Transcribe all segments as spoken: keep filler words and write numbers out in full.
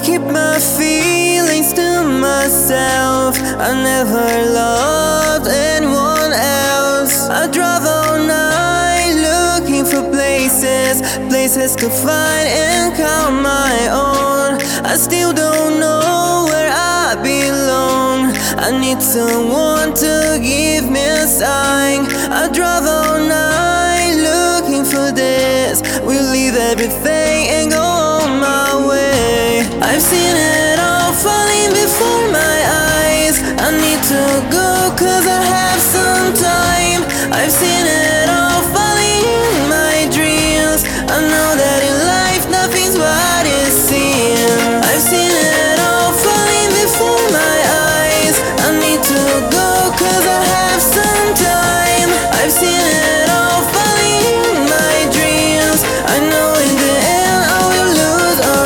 keep my feelings to myself. I never loved anyone else. I drive all night looking for places, places to find and call my own. I still don't know where I belong. I need someone to give me a sign. I drive all night looking for this. We'll leave everything and go on my way. I've seen it all falling before my eyes. I need to go cause I have some time. I've seen it all falling in my dreams. I know that in life nothing's what it seems. I've seen it all falling before my eyes. I need to go cause I have some time. I've seen it all falling in my dreams. I know in the end I will lose or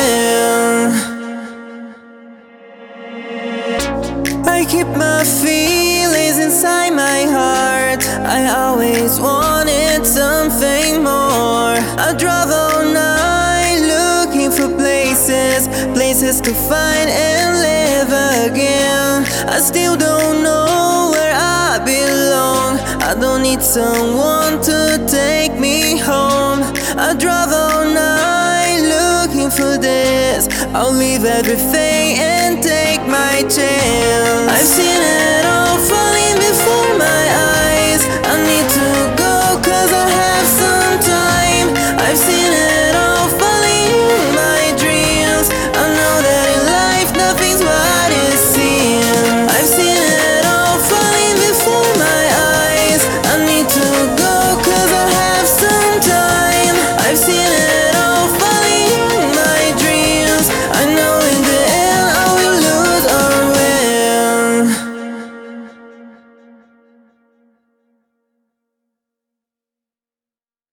win. I keep my feelings inside my heart. I always wanted something more. I drive all night looking for places, places to find and live again. I still don't know where I belong. I don't need someone to take me home. I drive all night looking for this. I'll leave everything and take my chance. I've seen it all for